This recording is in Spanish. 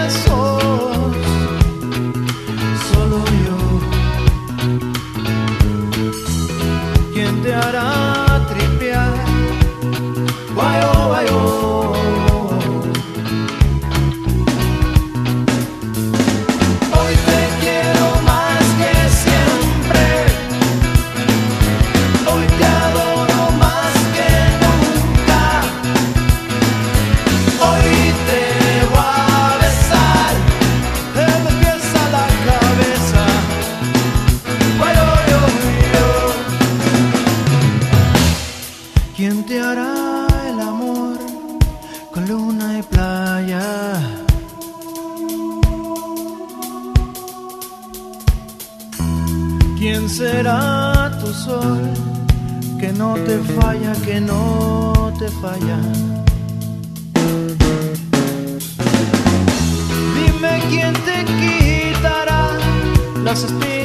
besos, solo yo. ¿Quién te hará tripear? Guayo, guayo. Hoy te quiero más que siempre. Hoy te adoro más que nunca. Hoy te voy a besar de los pies a la cabeza. Guayo, yo, yo. ¿Quién te hará el amor con luna y playa? ¿Quién será tu sol que no te falla, que no te falla? Dime quién te quitará las espinas